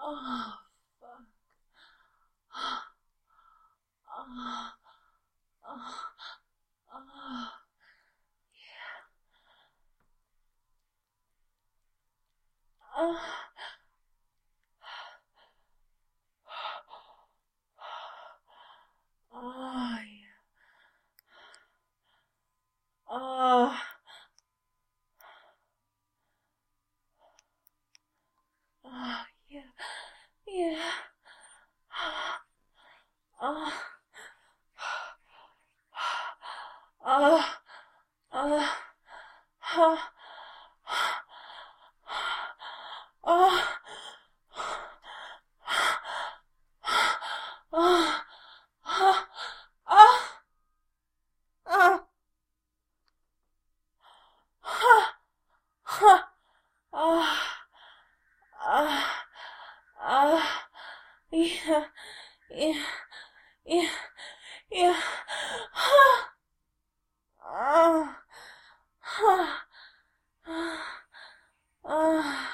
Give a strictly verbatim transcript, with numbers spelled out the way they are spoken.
Oh, fuck. Oh, oh, oh, oh, oh, yeah. Oh, oh, yeah, yeah. Oh, oh, oh, oh, oh, oh, oh, oh, oh, oh, oh, oh, oh, yeah, yeah, yeah, yeah. Oh, oh, oh, oh.